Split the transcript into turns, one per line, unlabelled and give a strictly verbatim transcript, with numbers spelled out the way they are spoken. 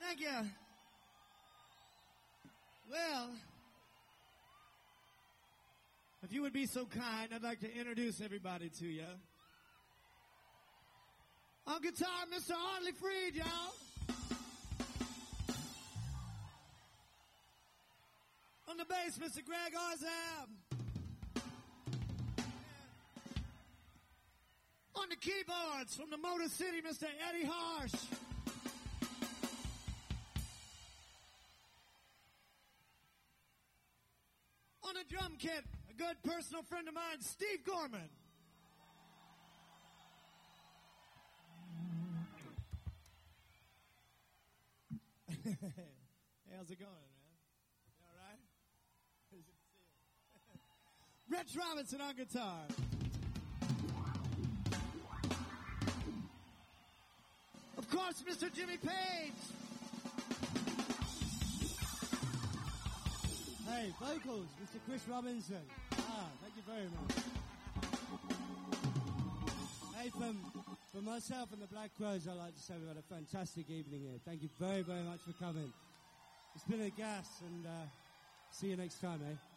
Thank you. Well, if you would be so kind, I'd like to introduce everybody to you. On guitar, Mister Hartley Freed, y'all. On the bass, Mister Greg Orzab. On the keyboards, from the Motor City, Mister Eddie Harsh. On the drum kit, a good personal friend of mine, Steve Gorman. Hey, how's it going, man? You all right? Rich Robinson on guitar. Of course, Mister Jimmy Page.
Hey, vocals, Mister Chris Robinson. Ah, thank you very much. Hey, from, from myself and the Black Crows, I'd like to say we've had a fantastic evening here. Thank you very, very much for coming. It's been a gas, and uh, see you next time, eh?